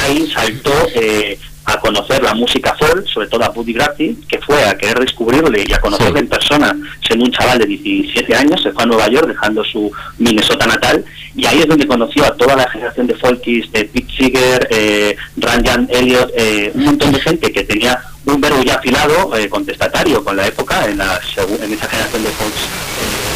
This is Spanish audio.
ahí saltó a conocer la música folk, sobre todo a Buddy Guthrie, que fue a querer descubrirle y a conocerle en persona, siendo un chaval de 17 años, se fue a Nueva York dejando su Minnesota natal, y ahí es donde conoció a toda la generación de folkies, de Pete Seeger, Ranjan Elliott, un montón de gente que tenía un verbo ya afilado, contestatario con la época, en esa generación de folks